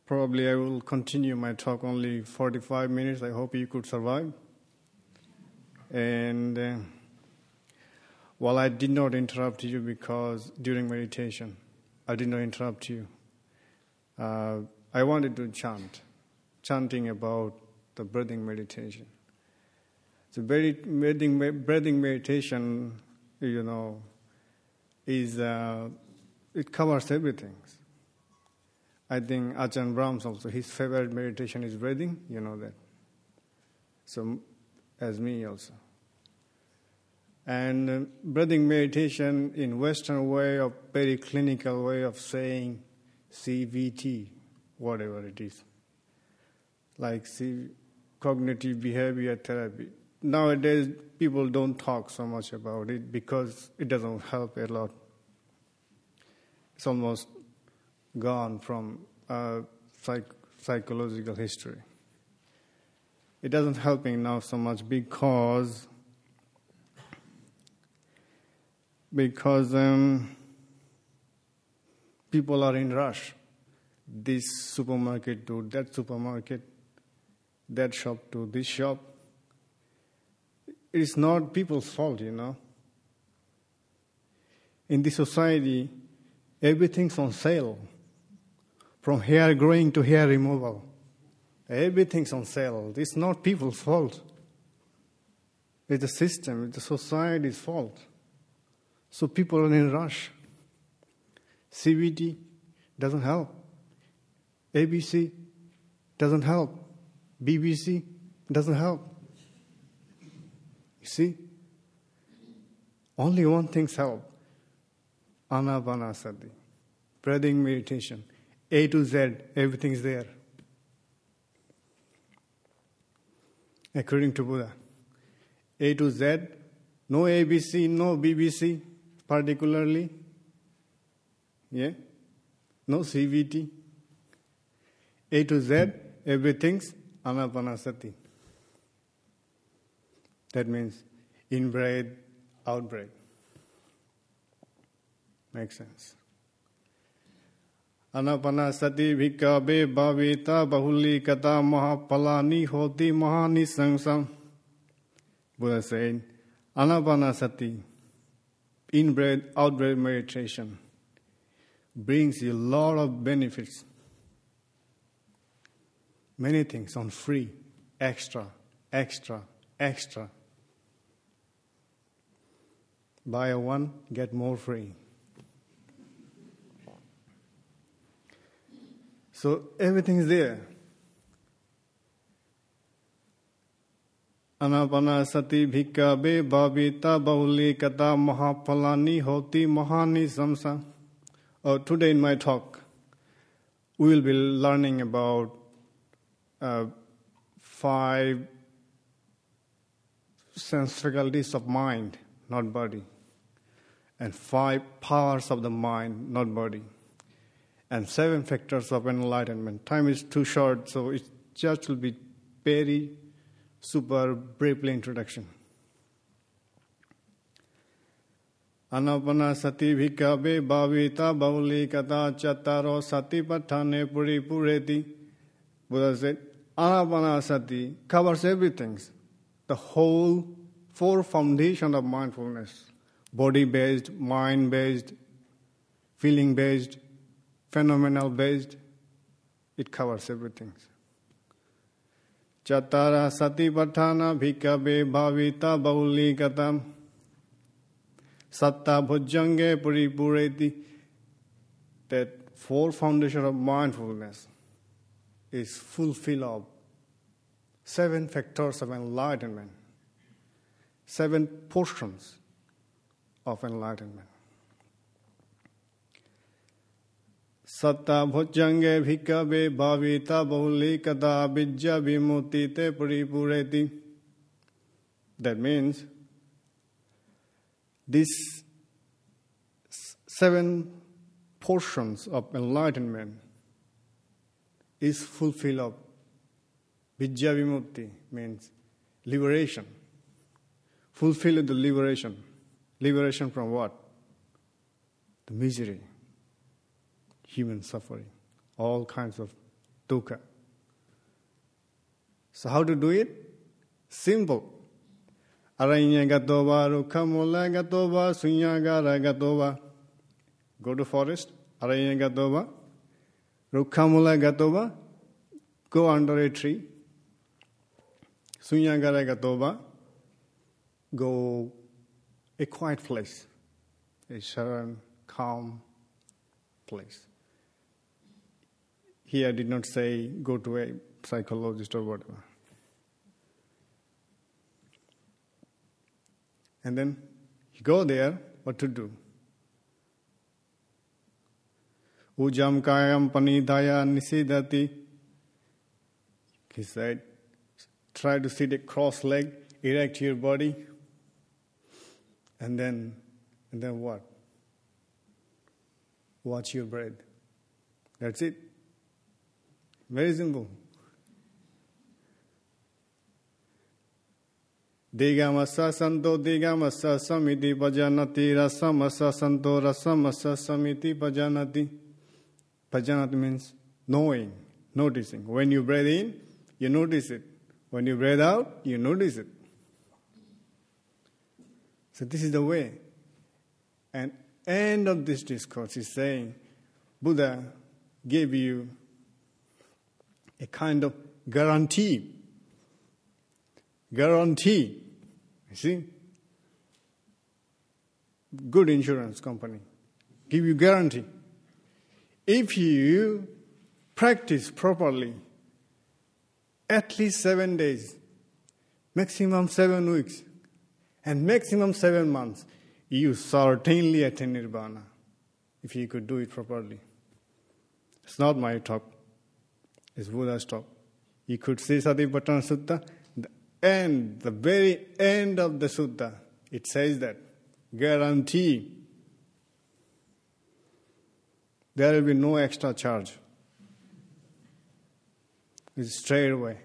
Probably I will continue my talk only 45 minutes. I hope you could survive. And while I did not interrupt you because during meditation, I did not interrupt you. I wanted to chanting about the breathing meditation. So breathing meditation, is it covers everything. I think Ajahn Brahms also, his favorite meditation is breathing, you know that. So, as me also. And breathing meditation in Western way of very clinical way of saying CBT, whatever it is. Like cognitive behavior therapy. Nowadays, people don't talk so much about it because it doesn't help a lot. It's almost gone from psychological history. It doesn't helping now so much because people are in rush. This supermarket to that supermarket, that shop to this shop. It's not people's fault, In this society, everything's on sale. From hair growing to hair removal. Everything's on sale. It's not people's fault. It's the system, it's the society's fault. So people are in a rush. CBT doesn't help. ABC doesn't help. BBC doesn't help. You see? Only one thing's help. Anapanasati. Breathing meditation. A to Z, everything's there. According to Buddha. A to Z, no ABC, no BBC, particularly. Yeah? No CVT. A to Z, everything's Anapanasati. That means in-breath, out-breath. Makes sense. Anapanasati bhikkhave bhavita bahuli kata mahapalani hoti mahani sangsam. Buddha said, Anapanasati, in-breath, out-breath meditation, brings you a lot of benefits. Many things on free, extra. Buy one, get more free. So everything is there. Anapanasati bhikkhave bhavita bahuli kata mahapalani hoti mahani samsa. Today in my talk, we will be learning about 5 sense faculties of mind, not body, and 5 powers of the mind, not body, and 7 factors of enlightenment. Time is too short, so it just will be very super briefly introduction. Anapanasati bhikkhave bhavita bahuli kata chattaro satipatthane puripureti. Buddha said, Anapanasati covers everything. The whole 4 foundation of mindfulness. Body-based, mind-based, feeling-based, phenomenal-based. It covers everything. Chattara satipatthana bhikkhave bhavita bahuli katam satta bhujjange puripureti. That 4 foundation of mindfulness is fulfilled of 7 factors of enlightenment, 7 portions of enlightenment. Satta bhujjange bhikkhave bhavita bahuli kada vijja vimutti te puripureti. That means these 7 portions of enlightenment is fulfilled of vijja vimutti, means liberation. Fulfill the liberation. Liberation from what? The misery, human suffering, all kinds of dukkha. So how to do it? Simple. Aranya gatova, rukhamula gatova, sunyagara gatova. Go to forest, aranya gatova, rukhamula gatova, go under a tree. Sunyagara gatova, go a quiet place, a serene, calm place. Here I did not say go to a psychologist or whatever. And then you go there, what to do? Ujam kayam panidaya nisidati. He said, try to sit a cross leg, erect your body, and then what? Watch your breath. That's it. Very simple. Digamasa santo digamasa samiti pajanati rasamasa santo rasamasa samiti pajanati. Pajanati means knowing, noticing. When you breathe in, you notice it. When you breathe out, you notice it. So this is the way. And end of this discourse is saying, Buddha gave you a kind of guarantee. Guarantee. You see? Good insurance company. Give you guarantee. If you practice properly, at least 7 days, maximum 7 weeks, and maximum 7 months, you certainly attain nirvana, if you could do it properly. It's not my talk. It's Buddha's talk. You could see Satipatthana Sutta, the very end of the sutta, it says that, guarantee, there will be no extra charge. It's straight away.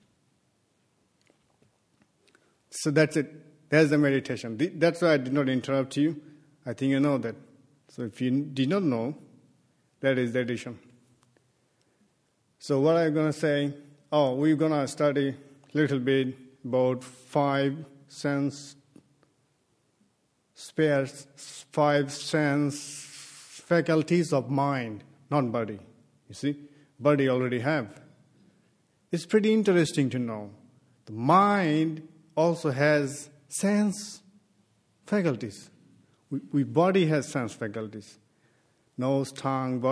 So that's it. There's the meditation. That's why I did not interrupt you. I think you know that. So if you did not know, that is the addition. So what I'm going to say, we're going to study a little bit about 5 sense spheres, 5 sense faculties of mind, not body. You see, body already have. It's pretty interesting to know. The mind also has sense faculties. Body has sense faculties. Nose, tongue,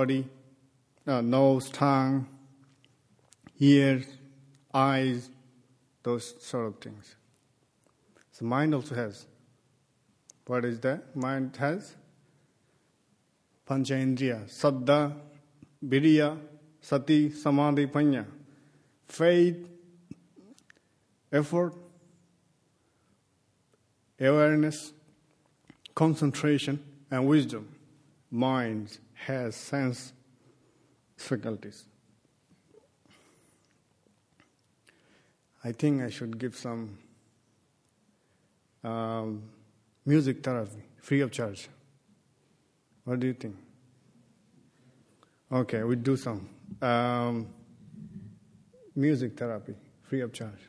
ears, eyes, those sort of things. So mind also has. What is that? Mind has Panchendriya, Saddha, Viriya, Sati, Samadhi, Panya. Faith, effort, awareness, concentration, and wisdom. Mind has sense faculties. I think I should give some music therapy, free of charge. What do you think? Okay, we do some music therapy, free of charge.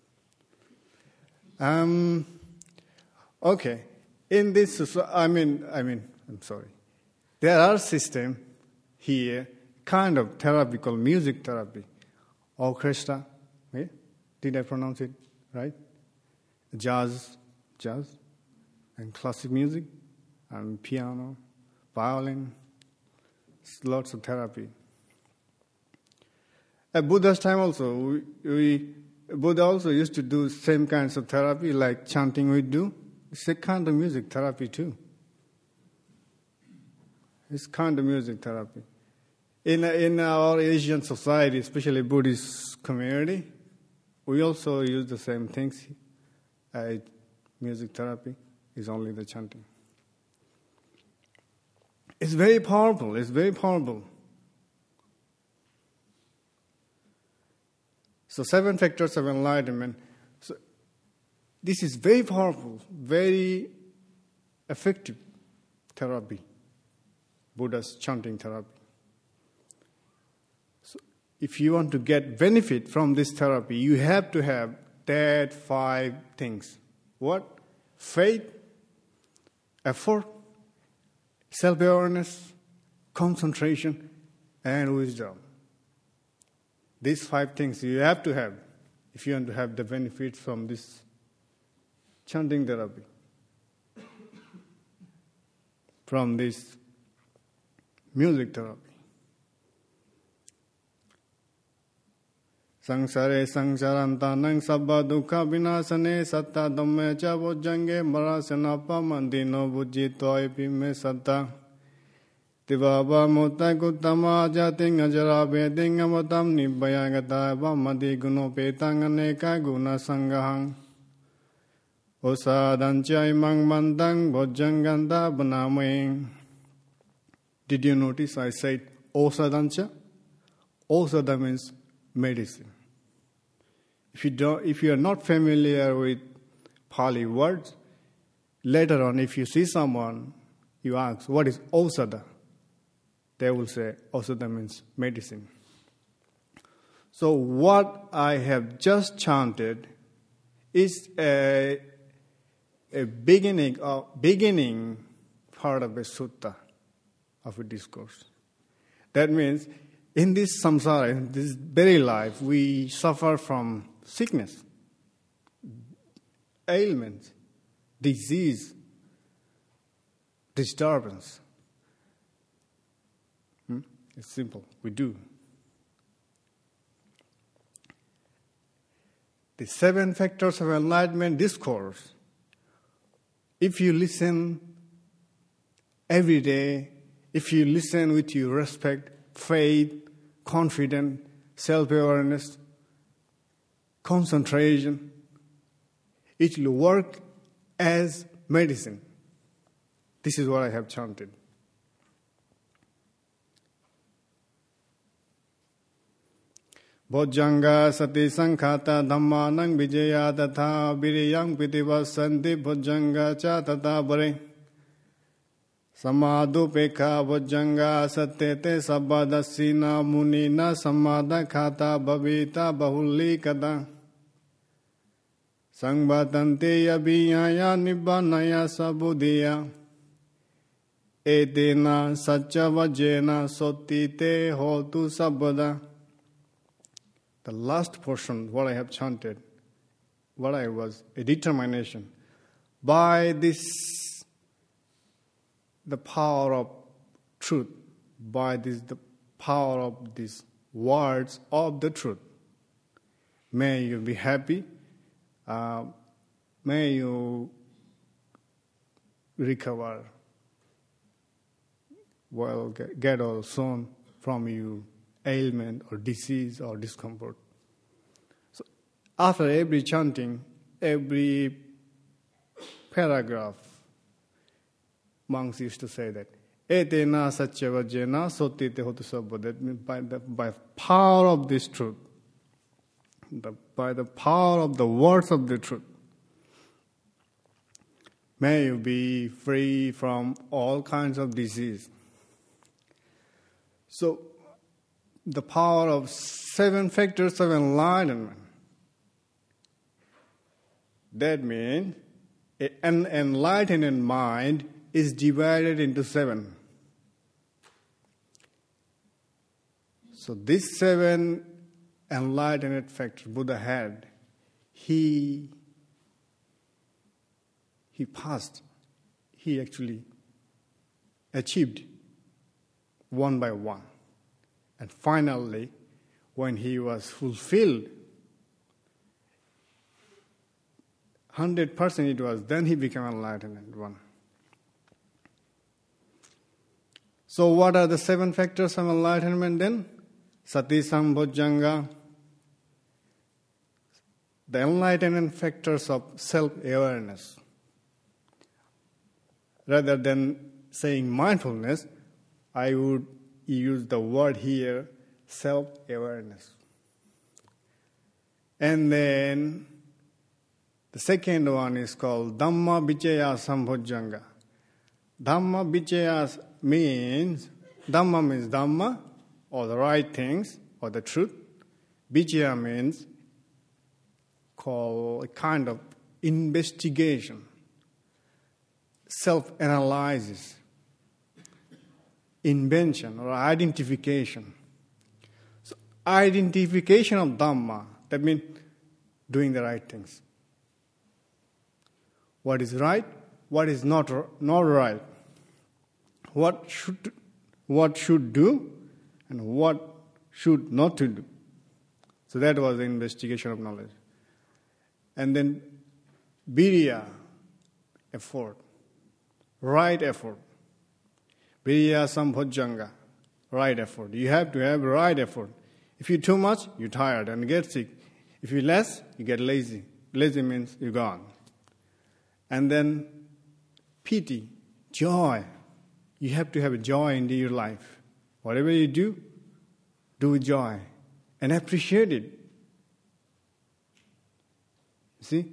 Okay, in this, I'm sorry. There are systems here, kind of therapy called music therapy, orchestra. Yeah? Did I pronounce it right? Jazz, and classic music, and piano, violin, lots of therapy. At Buddha's time also, Buddha also used to do same kinds of therapy like chanting we do. It's a kind of music therapy too. It's kind of music therapy. In our Asian society, especially Buddhist community, we also use the same things. Music therapy is only the chanting. It's very powerful. It's very powerful. So 7 factors of enlightenment. So this is very powerful, very effective therapy. Buddha's chanting therapy. So if you want to get benefit from this therapy, you have to have that 5 things. What? Faith, effort, self-awareness, concentration, and wisdom. These 5 things you have to have if you want to have the benefits from this chanting therapy, from this music therapy. Sangsare sangsarantanang sabba dukkha vinasane satta dhamme cha vojjange marasanapa mandino vujjito epime satta Tivava mutta kuttama jating ajara veding amatam nibbayagata vamadi guno petang aneka guna sangahang Osadancha imang mandang vojjanganda banameng. Did you notice I said Osadancha? Osada means medicine. If you are not familiar with Pali words, later on if you see someone, you ask, what is Osada? They will say, Osada means medicine. So what I have just chanted is a beginning part of a sutta, of a discourse. That means in this samsara, in this very life, we suffer from sickness, ailments, disease, disturbance. It's simple. We do. The 7 factors of enlightenment discourse, if you listen every day, if you listen with your respect, faith, confidence, self-awareness, concentration, it will work as medicine. This is what I have chanted. Bojjanga sati sankhata dhammanang vijaya tatha viriyang pitivasanti bojjanga cha tata bare Samadhu pekha bojjanga satyete sabbadasina munina samadha khata bhavita bahuli kada Sangvatante yabhiyaya nibbanaya sabudhiya Edena satcha vajena sotite hotu sabbada. The last portion, what I have chanted, a determination. By this, the power of truth, by this, the power of these words of the truth, may you be happy, may you recover, well, get all soon from you ailment or disease or discomfort. So after every chanting, every paragraph, monks used to say that etena satyavajena sotite hotu sabba. That means by power of this truth, by the power of the words of the truth, may you be free from all kinds of disease. So the power of 7 factors of enlightenment. That means an enlightened mind is divided into 7. So these 7 enlightened factors Buddha had, he actually achieved one by one. And finally, when he was fulfilled, 100% it was, then he became enlightened one. So what are the 7 factors of enlightenment then? Sati Sambhojjanga, the enlightenment factors of self-awareness. Rather than saying mindfulness, I would use the word here, self-awareness. And then the second one is called Dhamma Vicaya Sambhojjanga. Dhamma Vicaya means Dhamma, or the right things, or the truth. Vijaya means called a kind of investigation, self-analysis, invention or identification. So identification of Dhamma, that means doing the right things. What is right, what is not right. What should do and what should not to do. So that was the investigation of knowledge. And then virya, effort, right effort. Virya sambhojjhanga, right effort. You have to have right effort. If you too much, you're tired and get sick. If you less, you get lazy. Lazy means you're gone. And then piti, joy. You have to have a joy in your life. Whatever you do with joy and appreciate it. See?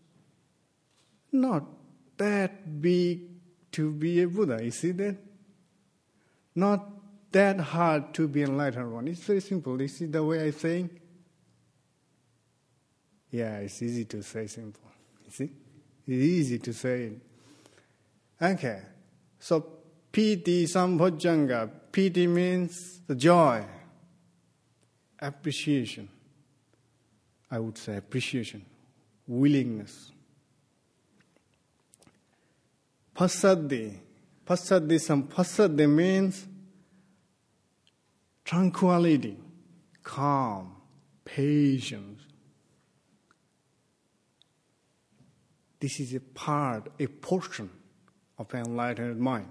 Not that big to be a Buddha, you see that? Not that hard to be enlightened one. It's very simple. You see the way I'm saying? Yeah, it's easy to say simple. You see? It's easy to say it. Okay. So, piti sambhojjhanga. Piti means the joy. Appreciation. I would say appreciation. Willingness. Passaddhi. Passaddhi means tranquility, calm, patience. This is a portion of an enlightened mind.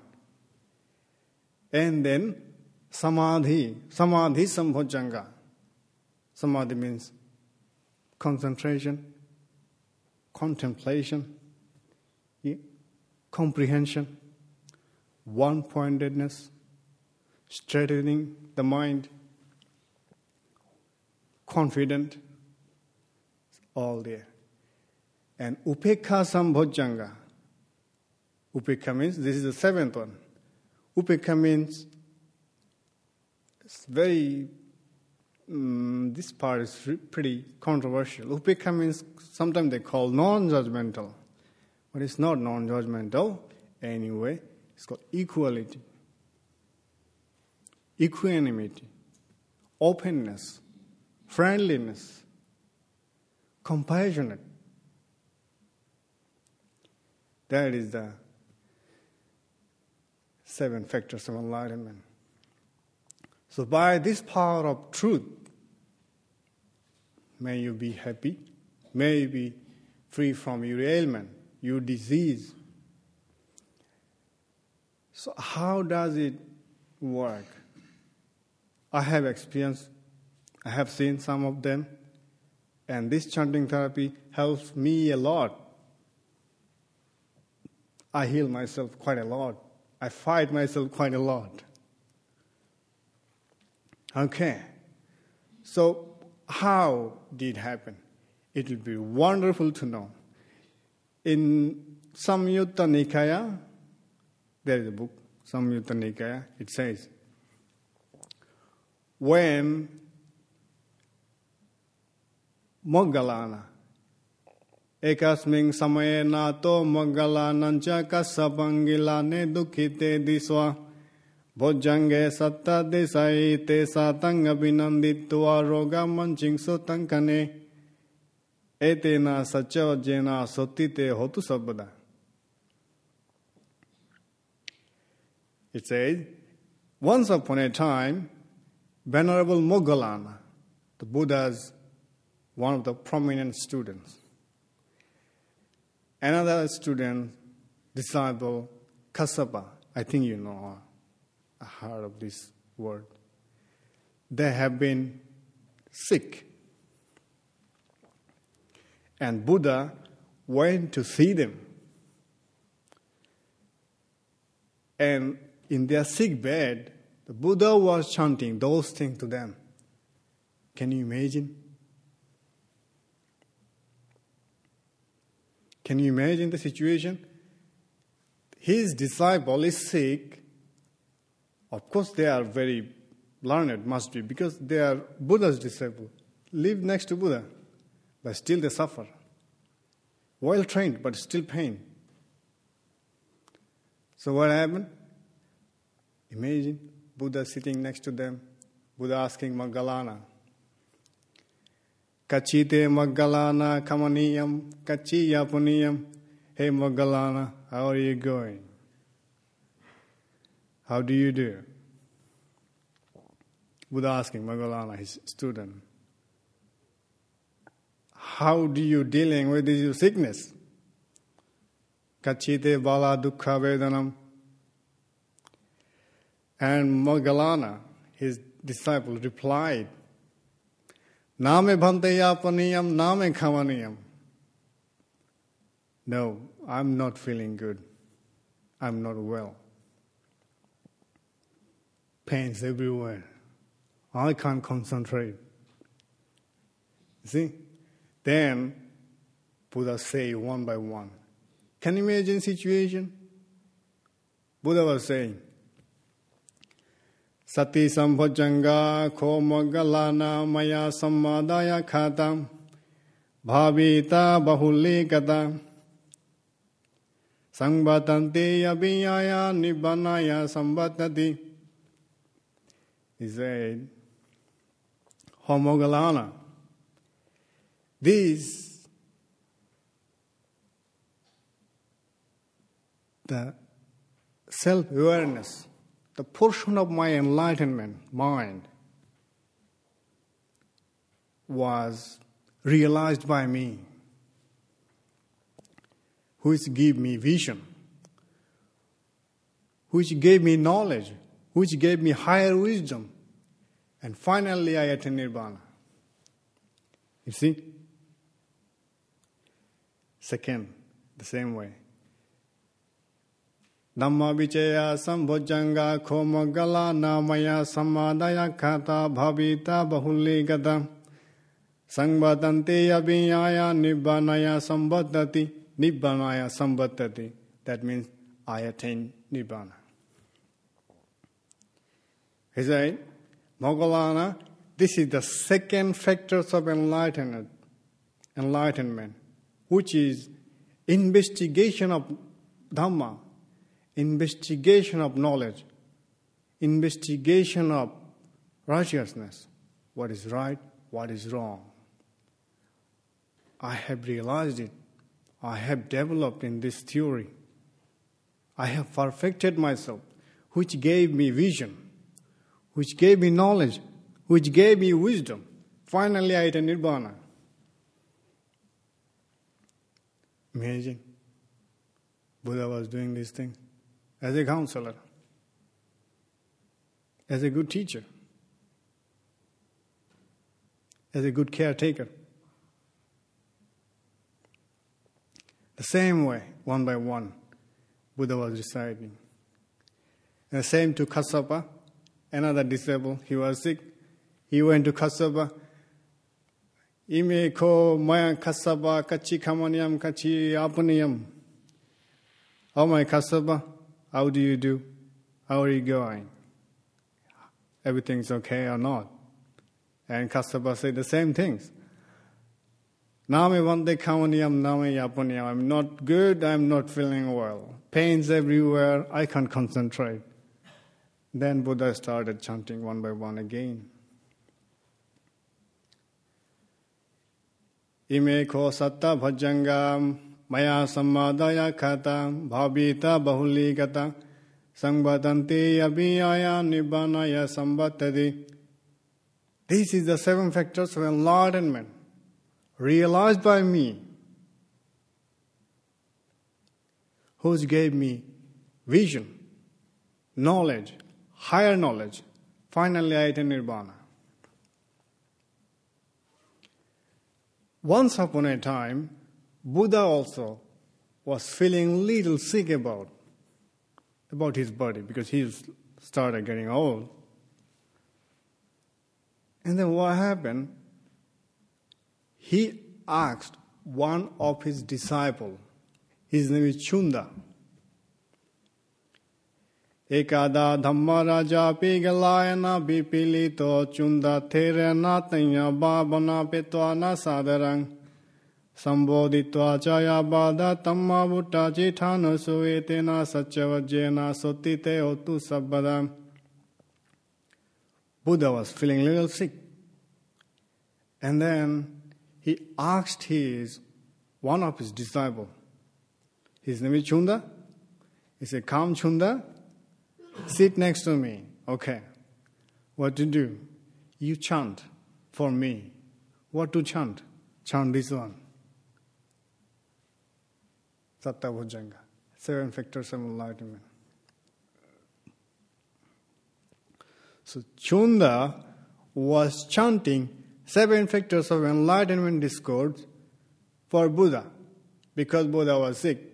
And then samadhi sambhojjhanga. Samadhi means concentration, contemplation, comprehension, one-pointedness, straightening the mind, confident, all there. And upekha sambhojjhanga. Upekha means, this is the seventh one. Upekha means, it's very, this part is pretty controversial. Upekha means, sometimes they call non-judgmental. But it's not non-judgmental anyway. It's called equality, equanimity, openness, friendliness, compassionate. That is the 7 factors of enlightenment. So by this power of truth, may you be happy, may you be free from your ailment, your disease. So how does it work? I have experienced, I have seen some of them, and this chanting therapy helps me a lot. I heal myself quite a lot. I fight myself quite a lot. Okay. So how did it happen? It will be wonderful to know. In Samyutta Nikaya, there is a book, Samyutta Nikaya, it says, when Moggallana, ekasming samaye nato Moggallanancha kassapangilane dukkite diswa bojjange satta desai te satang abhinanditva roga manching sotankane etena saccavajjena sottite hotu sabbada. It says, once upon a time, Venerable Moggallana, the Buddha's one of the prominent students, another student, disciple, Kassapa, I think you know, I heard of this word. They have been sick. And Buddha went to see them. And in their sick bed, the Buddha was chanting those things to them. Can you imagine? Can you imagine the situation? His disciple is sick. Of course, they are very learned must be, because they are Buddha's disciples, live next to Buddha, but still they suffer. Well trained, but still pain. So what happened? Imagine Buddha sitting next to them, Buddha asking Moggallana, Kachite Moggallana kamaniyam, kachiya puniyam. Hey Moggallana, how are you going? How do you do? Buddha asking Moggallana, his student, how do you dealing with this sickness? Kachite bala dukkha vedanam. And Moggallana, his disciple, replied, Name bhanteya paniyam, name khamaniyam. No, I'm not feeling good. I'm not well. Pains everywhere. I can't concentrate. See? Then Buddha say one by one. Can you imagine situation? Buddha was saying, Sati sambhojanga ko Moggallana maya sammadaya khatam bhavita bahulikata sangbatanti abhiyaya nibbanaya sambatati. He said, O Moggallana, this, the self-awareness, the portion of my enlightenment mind was realized by me, which gave me vision, which gave me knowledge, which gave me higher wisdom, and finally I attained Nirvana. You see? Second, the same way. Dhamma vichaya sambhojanga ko Moggallana maya sammadaya khata bhavita bahuligata sangvatanti abhiyaya nibbanaya sambattati. Nibbanaya sambattati. That means I attain Nibbana. He said, Moggallana, this is the second factors of enlightenment, which is investigation of Dhamma, investigation of knowledge, investigation of righteousness, what is right, what is wrong. I have realized it. I have developed in this theory. I have perfected myself, which gave me vision, which gave me knowledge, which gave me wisdom. Finally, I attained Nibbana. Imagine, Buddha was doing these things as a counselor, as a good teacher, as a good caretaker. The same way, one by one, Buddha was reciting. And the same to Kassapa, another disciple. He was sick. He went to Kassapa. Ime ko maya Kassapa kachi kamaniyam kachi apaniyam. Oh my Kassapa, how do you do? How are you going? Everything's okay or not? And Kassapa said the same things. Name vande kamaniyam, name yapaniyam. I'm not good, I'm not feeling well. Pains everywhere, I can't concentrate. Then Buddha started chanting one by one again. Ime ko satta bhajangam maya sammadaya khata bhavita bahuligata sangvatanti abhiyaya nibbanaya sambattati. This is the seven factors of enlightenment realized by me, which gave me vision, knowledge, higher knowledge. Finally, I attained Nibbana. Once upon a time, Buddha also was feeling little sick about his body because he started getting old. And then what happened? He asked one of his disciples, his name is Chunda. Ekada Dhamma Raja Pigalayana Bipilito Chunda Therena Tanya Babana Petwana Sadarang Sambodhitva Jaya Bada Tamma Butta Jithana Suetena Satchavajena Sotite Otu Sabbadam. Buddha was feeling a little sick. And then he asked one of his disciples, his name is Chunda. He said, "Come, Chunda, sit next to me." Okay. What to do? You chant for me. What to chant? Chant this one. Satta Bhujanga. 7 factors of enlightenment. So Chunda was chanting 7 factors of enlightenment discourse for Buddha because Buddha was sick.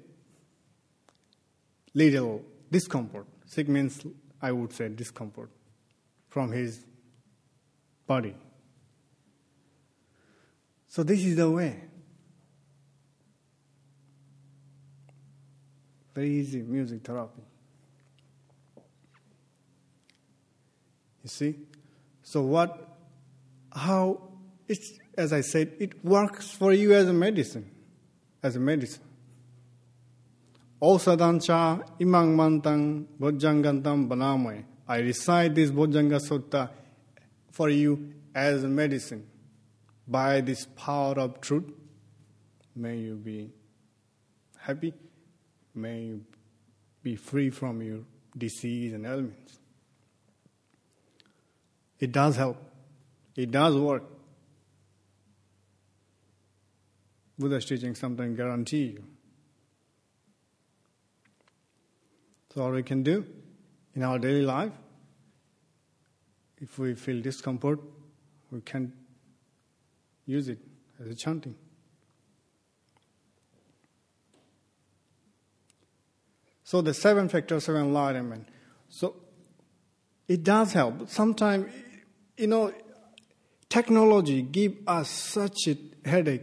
Little discomfort. Sick means, I would say, discomfort from his body. So this is the way. Very easy music therapy. You see? So how, as I said, it works for you as a medicine. Osadancha imang mantang bojjangantam banamai. I recite this Bojjanga Sutta for you as a medicine. By this power of truth, may you be happy. May you be free from your disease and ailments. It does help. It does work. Buddha's teaching sometimes guarantee you. So what we can do in our daily life, if we feel discomfort, we can use it as a chanting. So the 7 factors of enlightenment. So it does help. Sometimes, technology gives us such a headache.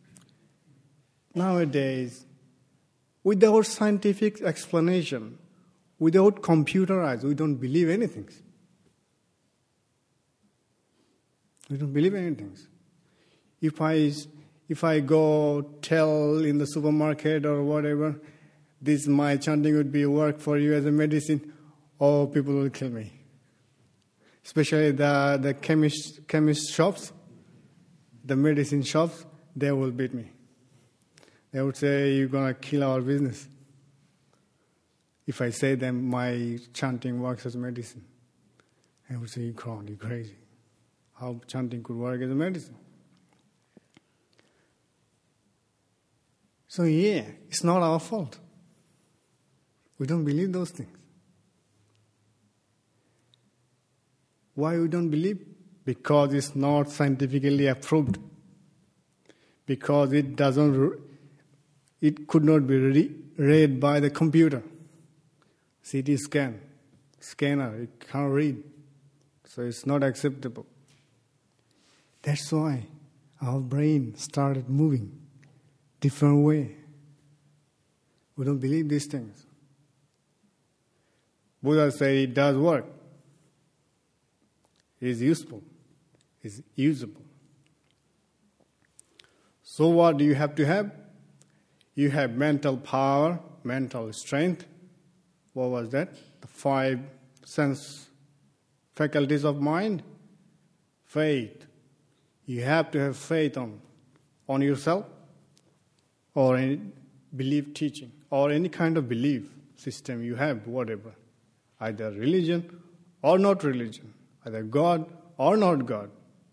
Nowadays, without scientific explanation, without computer eyes, we don't believe anything. We don't believe anything. If I go tell in the supermarket or whatever, my chanting would be work for you as a medicine, people will kill me. Especially the chemist shops, the medicine shops, they will beat me. They would say, "You're going to kill our business." If I say them, my chanting works as medicine. I would say, "You're crazy. How chanting could work as a medicine?" So it's not our fault. We don't believe those things. Why we don't believe? Because it's not scientifically approved. Because it could not be read by the computer. CT scanner, it can't read. So it's not acceptable. That's why our brain started moving different way. We don't believe these things. Buddha said it does work. It is useful. It is usable. So what do you have to have? You have mental power, mental strength. What was that? The 5 sense faculties of mind. Faith. You have to have faith on yourself or any belief teaching or any kind of belief system you have, whatever. Either religion or not religion. Either God or not God.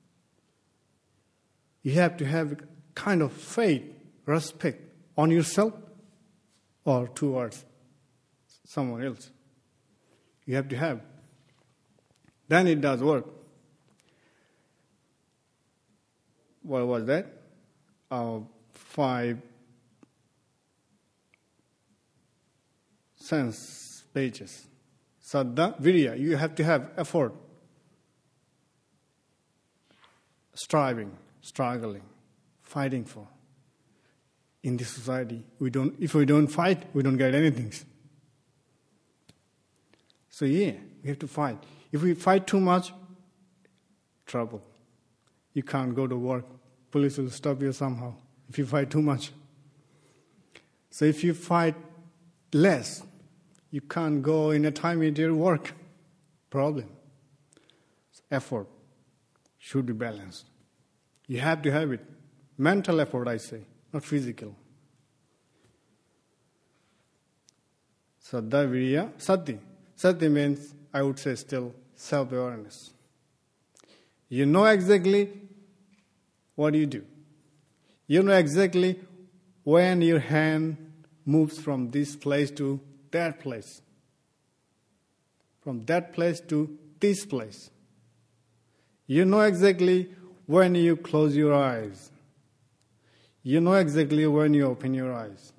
You have to have a kind of faith, respect on yourself or towards someone else. You have to have. Then it does work. What was that? 5 sense pages. Saddha, virya, you have to have effort. Striving, struggling, fighting for. In this society, if we don't fight, we don't get anything. So we have to fight. If we fight too much, trouble. You can't go to work. Police will stop you somehow if you fight too much. So if you fight less, you can't go in a time into your work. Problem. So effort should be balanced. You have to have it. Mental effort, I say, not physical. Saddha, Virya, Sati. Sati means, I would say still, self-awareness. You know exactly what you do. You know exactly when your hand moves from this place to that place. From that place to this place. You know exactly when you close your eyes. You know exactly when you open your eyes.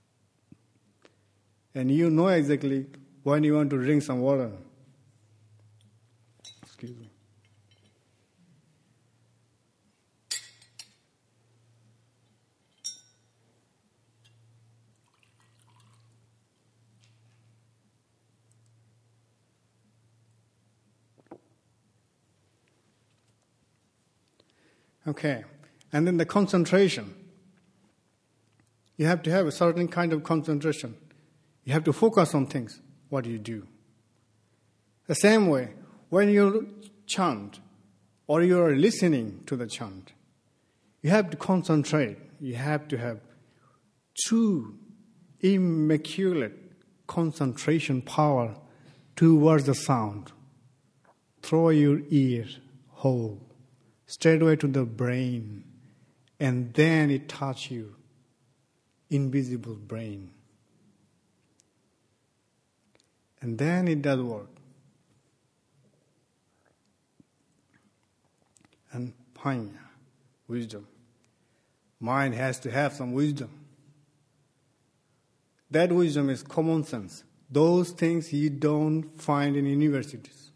And you know exactly when you want to drink some water. Excuse me. Okay, and then the concentration. You have to have a certain kind of concentration. You have to focus on things, what you do. The same way, when you chant or you are listening to the chant, you have to concentrate. You have to have true, immaculate concentration power towards the sound. Through your ear hole, straight away to the brain, and then it touch you, invisible brain. And then it does work. And panya, wisdom. Mind has to have some wisdom. That wisdom is common sense. Those things you don't find in universities.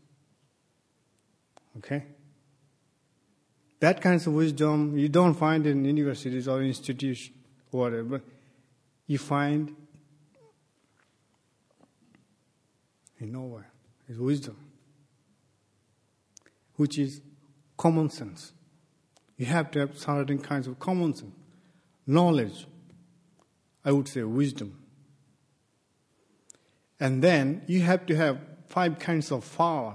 Okay? That kind of wisdom you don't find in universities or institutions, whatever. You find in nowhere. It's wisdom, which is common sense. You have to have certain kinds of common sense. Knowledge, I would say wisdom. And then you have to have 5 kinds of power.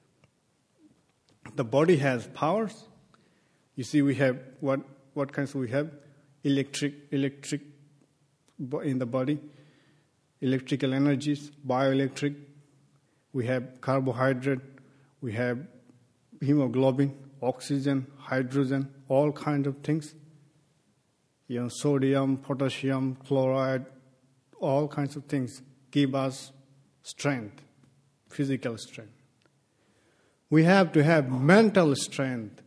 The body has powers. You see, we have what kinds we have? Electric in the body, electrical energies, bioelectric. We have carbohydrate. We have hemoglobin, oxygen, hydrogen, all kinds of things. Sodium, potassium, chloride, all kinds of things give us strength, physical strength. We have to have mental strength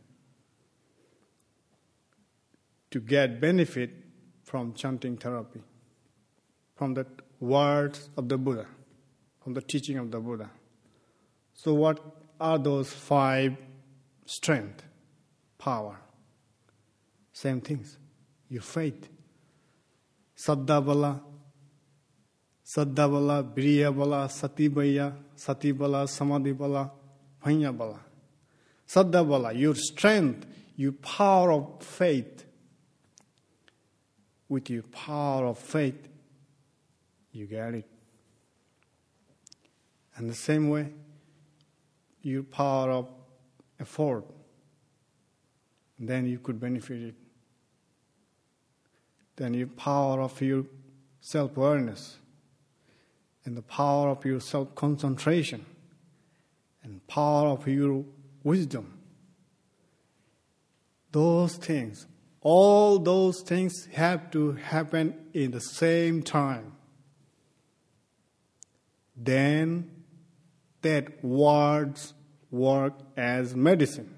to get benefit from chanting therapy, from the words of the Buddha, from the teaching of the Buddha. So what are those 5 strength, power? Same things. Your faith. Saddha bala, Viriya bala, Sati bala, Samadhi bala, Panya bala. Saddha bala, your strength, your power of faith. With your power of faith, you get it. And the same way, your power of effort, then you could benefit it. Then your power of your self-awareness, and the power of your self-concentration, and power of your wisdom. Those things, all those things have to happen in the same time. Then that words work as medicine.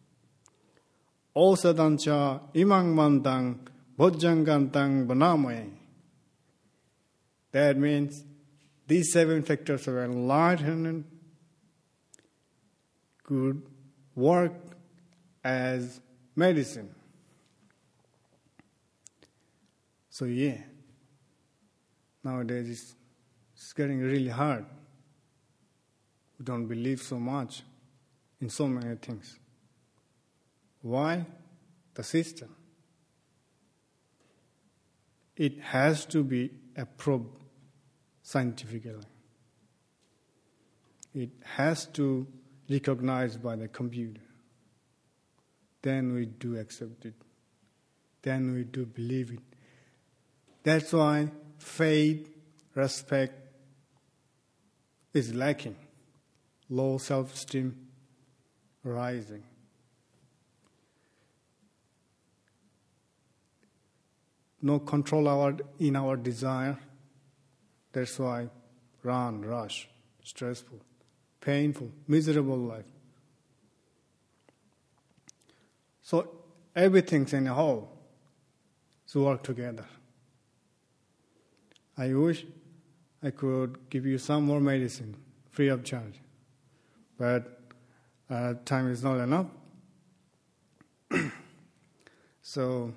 Osadancha imang mandang bojjangantang banamay. That means these 7 factors of enlightenment could work as medicine. So nowadays it's getting really hard. We don't believe so much in so many things. Why? The system. It has to be approved scientifically. It has to be recognized by the computer. Then we do accept it. Then we do believe it. That's why faith, respect is lacking. Low self-esteem rising. No control in our desire. That's why run, rush, stressful, painful, miserable life. So everything's in a whole to work together. I wish I could give you some more medicine free of charge, but time is not enough. So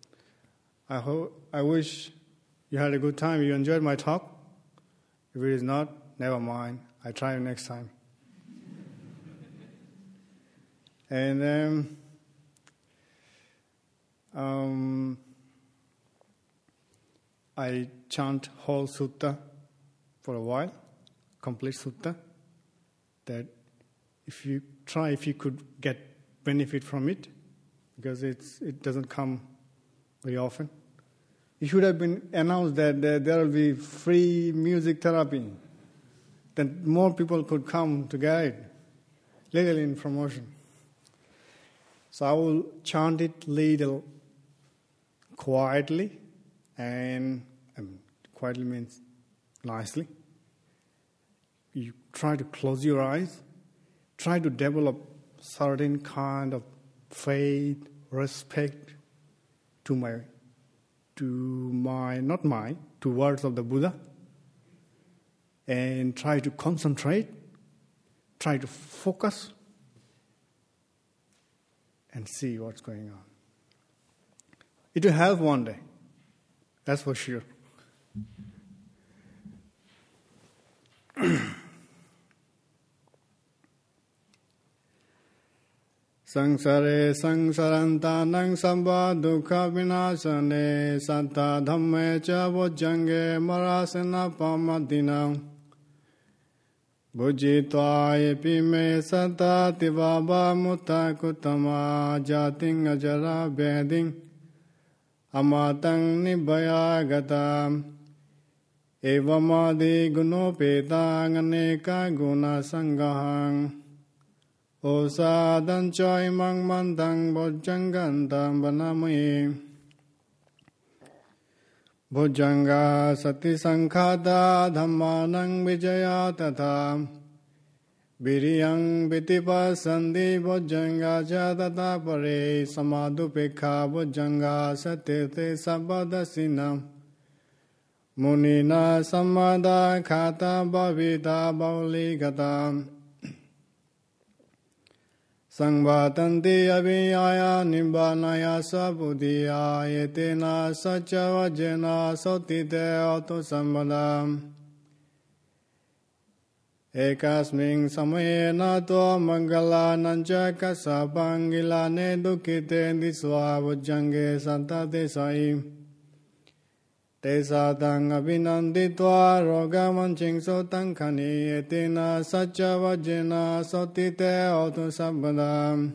I wish you had a good time. You enjoyed my talk. If it is not, never mind. I try next time. And I chant whole sutta for a while, complete sutta, that if you could get benefit from it, because it doesn't come very often. It should have been announced that there will be free music therapy, then more people could come to get it, legally in promotion. So I will chant it little quietly, and quietly means nicely. You try to close your eyes, try to develop certain kind of faith, respect to words of the Buddha, and try to concentrate, try to focus, and see what's going on. It will help one day, that's for sure. Sangsare sangsarantanang samba dukkha vinasane santa dhamme cha vojjange marasena pamadinam bujitva epime santa tivaba mutta kutama jating ajara beding amatang nibhaya gatam evamadi gunopetang aneka guna sangahang Osadan choy mang mandang bojjangantam banamai Bojjanga sati sankhada dhammanang vijaya tatha Viriyang vitipa sandhi bojjanga jatata pare Samadupekha bojjanga satirte sabbadasinam Munina sammada khata bhavita bauligata Sangvatanti abhiyaya nibbānaya sabuddhiyā yetena saccavajjena sotite auto sambadam Ekasming samayena to mangala nanca kasapangilane dukkite disva vajjange santate sai Tesatang abhinanditva rogamanching sotang khani etena saccavajjena sotite auto sabbadam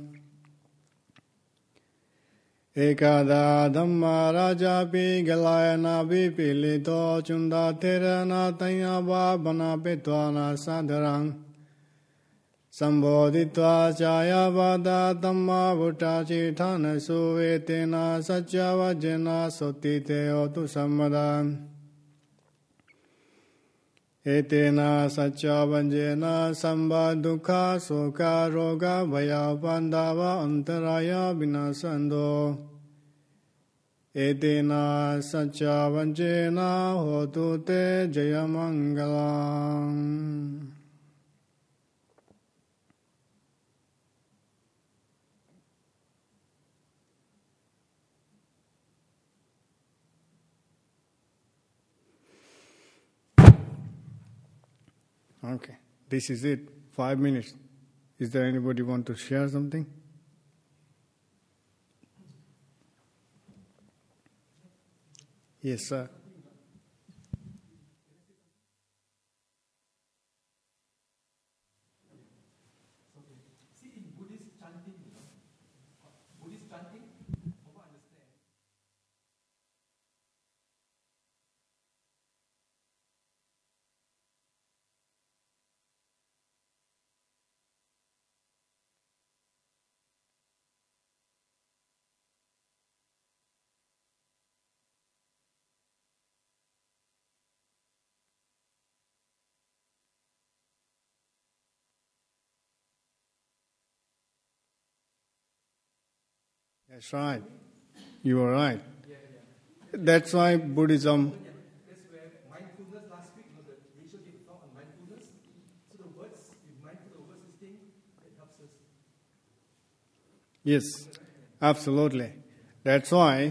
Ekada dhamma rajapi galayana vipilito chunda terana tayava bana petvana sadharang Sambodhitva chaya vada dhamma bhutachi thanasu etena saccavajjena sotite otu sammadam Etena saccavajjena samba dukkha sukha roga bhaya bandhava antaraya vinasando Etena saccavajjena hotu te jayamangalam Okay, this is it 5 minutes. Is there anybody want to share something? Yes, sir. That's right. You are right. That's why Buddhism. That's where mindfulness last week, the Rachel gave a talk on mindfulness. So the words, if mindful of words is thing, it helps us. Yes, absolutely. That's why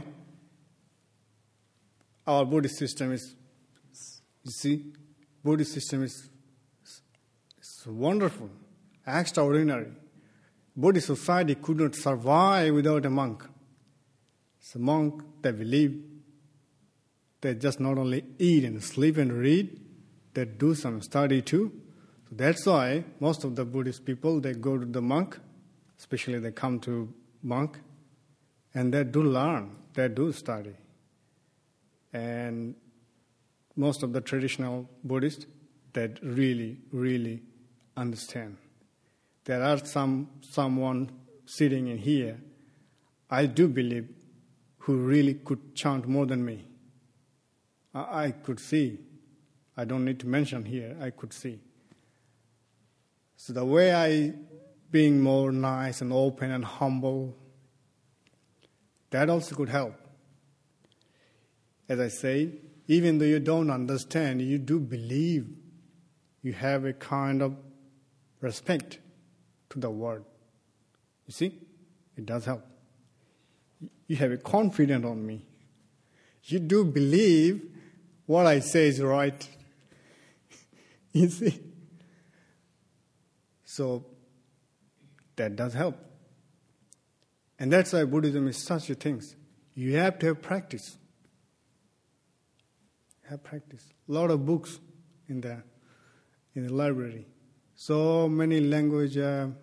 our Buddhist system is, you see, Buddhist system is wonderful, extraordinary. Buddhist society could not survive without a monk. It's a monk, they believe, they just not only eat and sleep and read, they do some study too. So that's why most of the Buddhist people, they go to the monk, especially they come to monk, and they do learn, they do study. And most of the traditional Buddhists, that really, really understand. There are someone sitting in here, I do believe, who really could chant more than me. I could see. I don't need to mention here, I could see. So the way I being more nice and open and humble, that also could help. As I say, even though you don't understand, you do believe, you have a kind of respect to the word. You see, it does help. You have a confidence on me. You do believe what I say is right. You see? So, that does help. And that's why Buddhism is such a thing. You have to have practice. Have practice. A lot of books in the library. So many language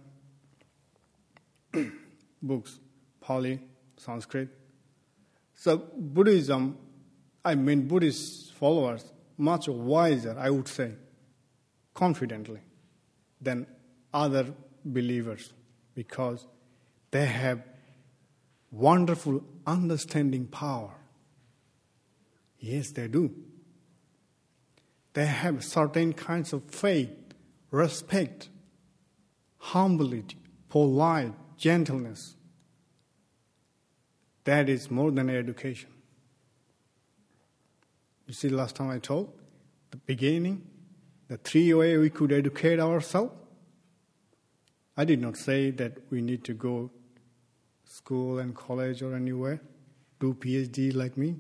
books, Pali, Sanskrit. So Buddhism, Buddhist followers, much wiser, I would say, confidently, than other believers, because they have wonderful understanding power. Yes, they do. They have certain kinds of faith, respect, humility, polite, gentleness. That is more than education. You see, last time I told, the beginning, the 3 ways we could educate ourselves. I did not say that we need to go school and college or anywhere, do PhD like me.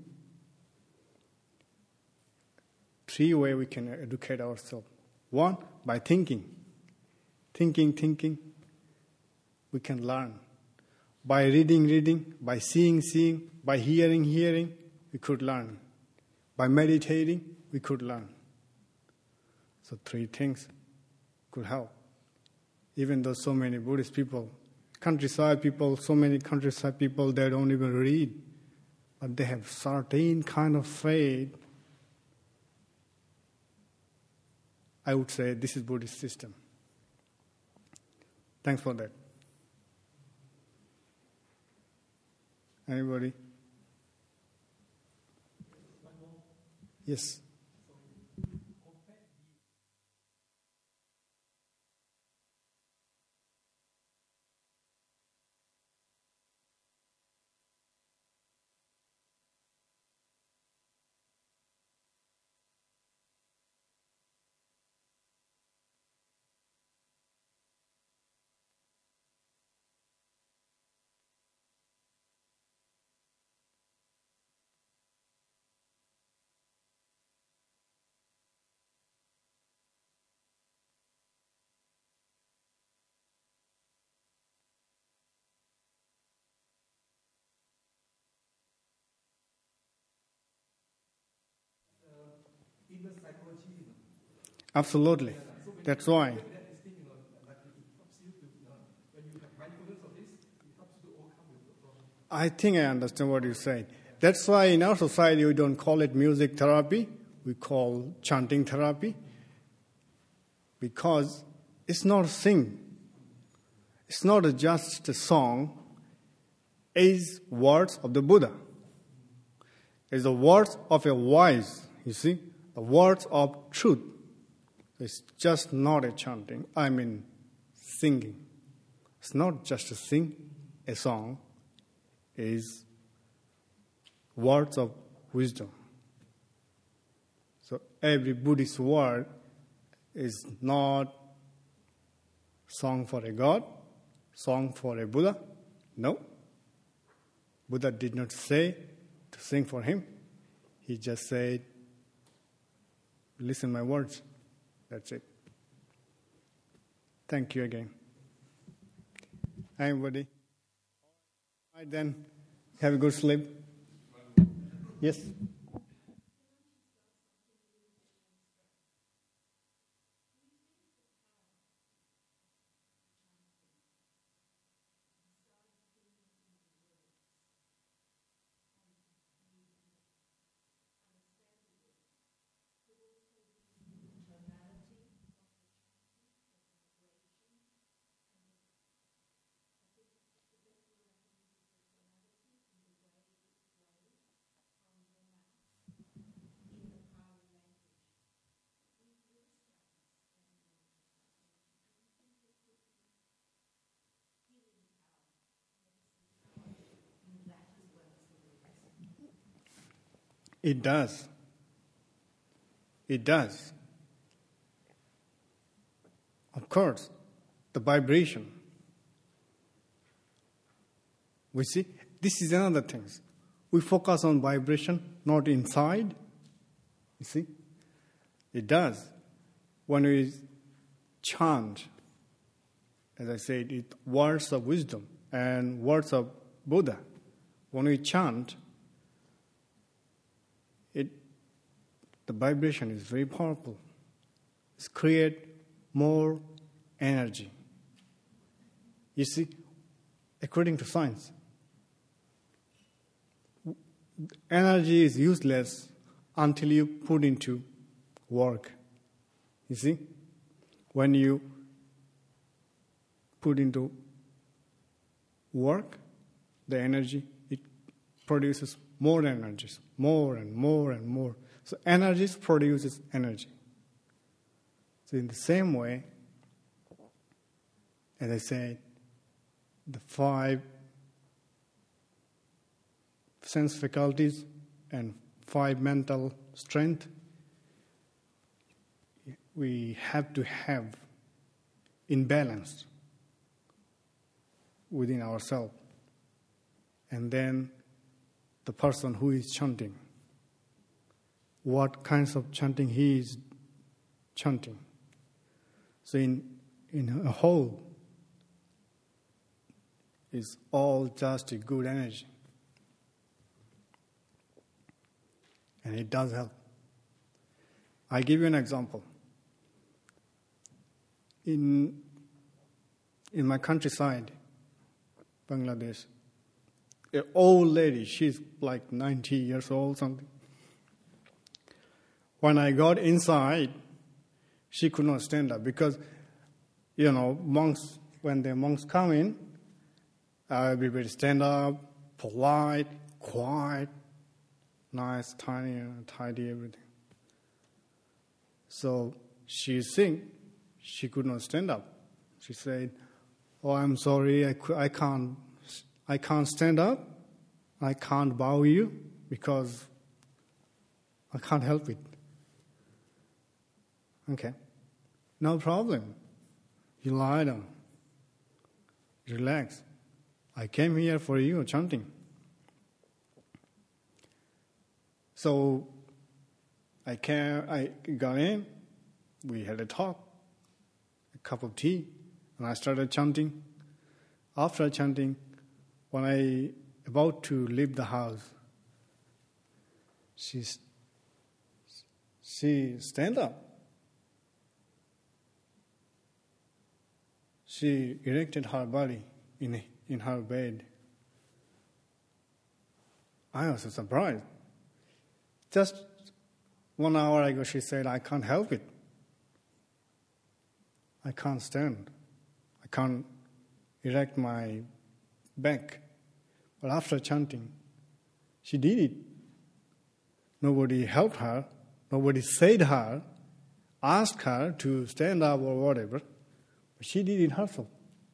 3 ways we can educate ourselves. 1, by thinking. Thinking, we can learn. By reading, by seeing, by hearing, we could learn. By meditating, we could learn. So 3 things could help. Even though so many Buddhist people, so many countryside people, they don't even read. But they have certain kind of faith. I would say this is Buddhist system. Thanks for that. Anybody? Yes. Absolutely. That's why. I think I understand what you said. That's why in our society we don't call it music therapy. We call chanting therapy. Because it's not a sing. It's not just a song. It's words of the Buddha. It's the words of a wise, you see, the words of truth. It's just not a chanting, singing. It's not just to sing a song, it's words of wisdom. So every Buddhist word is not song for a God, song for a Buddha. No. Buddha did not say to sing for him. He just said, listen my words. That's it. Thank you again. Everybody. All right then. Have a good sleep. Yes. It does. It does. Of course, the vibration. We see, this is another thing. We focus on vibration, not inside. You see? It does. When we chant, as I said, it words of wisdom and words of Buddha. When we chant, the vibration is very powerful. It creates more energy. You see, according to science, energy is useless until you put into work. You see, when you put into work, the energy, it produces more energies, more and more and more. So energy produces energy. So in the same way, as I said, the 5 sense faculties and 5 mental strength, we have to have in balance within ourselves. And then the person who is chanting, what kinds of chanting he is chanting. So in a whole, is all just a good energy. And it does help. I give you an example. In my countryside, Bangladesh, an old lady, she's like 90 years old, something. When I got inside, she could not stand up because, monks, when the monks come in, everybody stand up, polite, quiet, nice, tiny, tidy, everything. So she could not stand up. She said, "Oh, I'm sorry, I can't stand up. I can't bow you because I can't help it." Okay, no problem. You lie down. Relax. I came here for you, chanting. So I got in. We had a talk, a cup of tea, and I started chanting. After chanting, when I about to leave the house, she She stand up. She erected her body in her bed. I was surprised. Just 1 hour ago she said, I can't help it. I can't stand. I can't erect my back. But after chanting, she did it. Nobody helped her. Nobody said her, asked her to stand up or whatever. But she did it herself.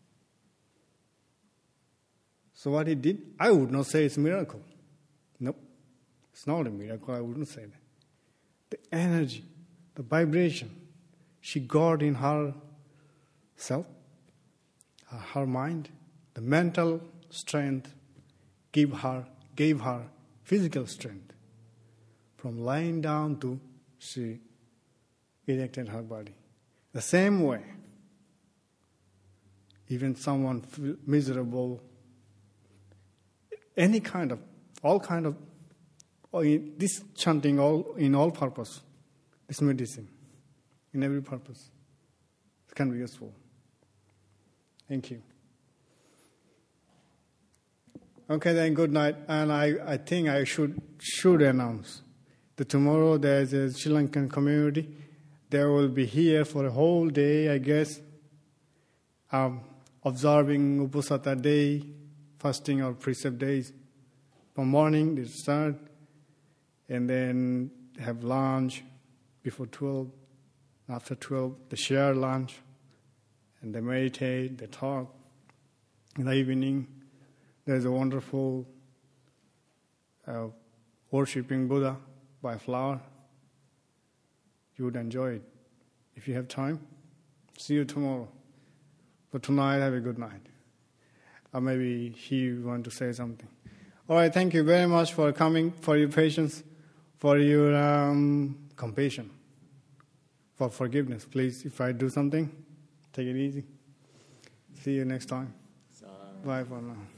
So what he did, I would not say it's a miracle. Nope. It's not a miracle, I wouldn't say that. The energy, the vibration she got in herself, her mind, the mental strength gave her physical strength. From lying down to she erected her body. The same way, even someone miserable, all kind of, this chanting in all purpose, this medicine, in every purpose, it can be useful. Thank you. Okay, then good night. And I think I should announce that tomorrow there's a Sri Lankan community. They will be here for a whole day, I guess, observing Uposatha day, fasting or precept days. From morning they start, and then have lunch before 12. After 12, they share lunch, and they meditate, they talk. In the evening, there's a wonderful worshipping Buddha by flower. You would enjoy it if you have time. See you tomorrow. But tonight, have a good night. Or maybe he want to say something. All right, thank you very much for coming, for your patience, for your compassion, for forgiveness. Please, if I do something, take it easy. See you next time. Bye for now.